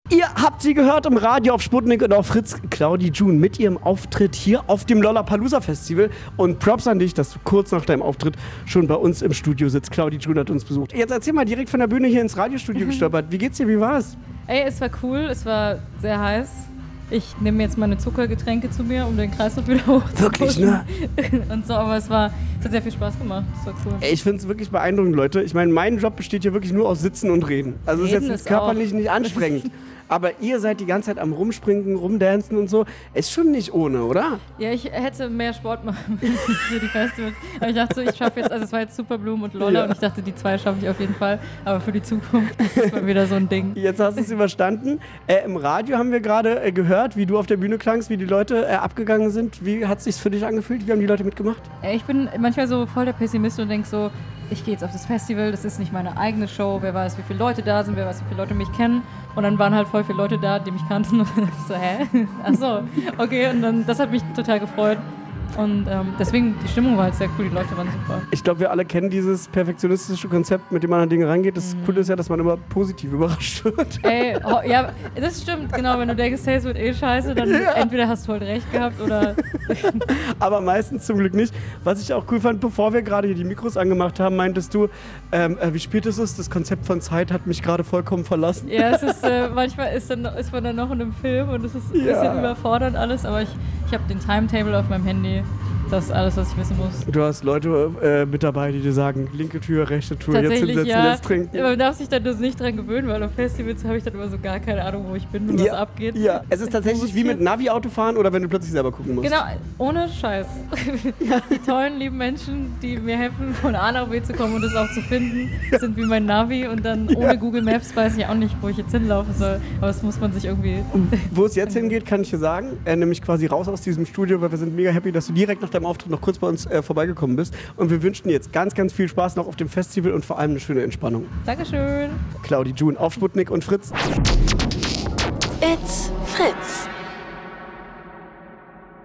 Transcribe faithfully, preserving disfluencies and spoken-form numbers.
Ihr habt sie gehört im Radio auf Sputnik und auf Fritz. Claudi June mit ihrem Auftritt hier auf dem Lollapalooza Festival. Und Props an dich, dass du kurz nach deinem Auftritt schon bei uns im Studio sitzt. Claudi June hat uns besucht. Jetzt erzähl mal direkt von der Bühne hier ins Radiostudio gestolpert. Wie geht's dir? Wie war's? Ey, es war cool. Es war sehr heiß. Ich nehme jetzt meine Zuckergetränke zu mir, um den Kreislauf wieder hochzuholen. Wirklich, ne? Und so, aber es war, es hat sehr viel Spaß gemacht. Es war cool. Ey, ich finde es wirklich beeindruckend, Leute. Ich meine, mein Job besteht hier wirklich nur aus Sitzen und Reden. Also es ist jetzt ist körperlich auch. nicht anstrengend. Aber ihr seid die ganze Zeit am Rumspringen, Rumdancen und so. Ist schon nicht ohne, oder? Ja, ich hätte mehr Sport machen müssen für die Festivals. Aber ich dachte so, ich schaffe jetzt, also es war jetzt Superblumen und Lolla, ja. Und ich dachte, die zwei schaffe ich auf jeden Fall. Aber für die Zukunft ist es mal wieder so ein Ding. Jetzt hast du es überstanden. Äh, Im Radio haben wir gerade äh, gehört, wie du auf der Bühne klangst, wie die Leute äh, abgegangen sind. Wie hat es sich für dich angefühlt? Wie haben die Leute mitgemacht? Äh, ich bin manchmal so voll der Pessimist und denke so, ich gehe jetzt auf das Festival, das ist nicht meine eigene Show, wer weiß, wie viele Leute da sind, wer weiß, wie viele Leute mich kennen. Und dann waren halt voll viele Leute da, die mich kannten. Und dann so, hä? Ach so, okay. Und dann, das hat mich total gefreut. Und ähm, deswegen, die Stimmung war halt sehr cool, die Leute waren super. Ich glaube, wir alle kennen dieses perfektionistische Konzept, mit dem man an Dinge rangeht. Das mhm. Coole ist ja, dass man immer positiv überrascht wird. Ey, oh, ja, das stimmt, genau. Wenn du denkst, hey, es wird eh scheiße, dann ja. entweder hast du halt recht gehabt oder... Aber meistens zum Glück nicht. Was ich auch cool fand, bevor wir gerade hier die Mikros angemacht haben, meintest du, ähm, äh, wie spät es ist, das Konzept von Zeit hat mich gerade vollkommen verlassen. Ja, es ist, äh, manchmal ist, dann, ist man dann noch in einem Film und es ist ein ja. bisschen überfordernd alles, aber ich, ich habe den Timetable auf meinem Handy. Das ist alles, was ich wissen muss. Du hast Leute äh, mit dabei, die dir sagen, linke Tür, rechte Tür, jetzt hinsetzen, ja. jetzt trinken. Man darf sich dann das nicht dran gewöhnen, weil auf Festivals habe ich dann immer so gar keine Ahnung, wo ich bin und ja. was abgeht. Ja, es ist tatsächlich wie mit Navi-Auto fahren oder wenn du plötzlich selber gucken musst. Genau, ohne Scheiß. Ja. Die tollen, lieben Menschen, die mir helfen, von A nach B zu kommen und es auch zu finden, sind wie mein Navi und dann ohne ja. Google Maps weiß ich auch nicht, wo ich jetzt hinlaufen soll. Aber das muss man sich irgendwie... Wo es jetzt hingeht, kann ich dir sagen, äh, nämlich quasi raus aus diesem Studio, weil wir sind mega happy, dass du direkt nach deinem Auftritt noch kurz bei uns Äh, vorbeigekommen bist. Und wir wünschen dir jetzt ganz, ganz viel Spaß noch auf dem Festival und vor allem eine schöne Entspannung. Dankeschön. Claudi June auf Sputnik und Fritz. It's Fritz.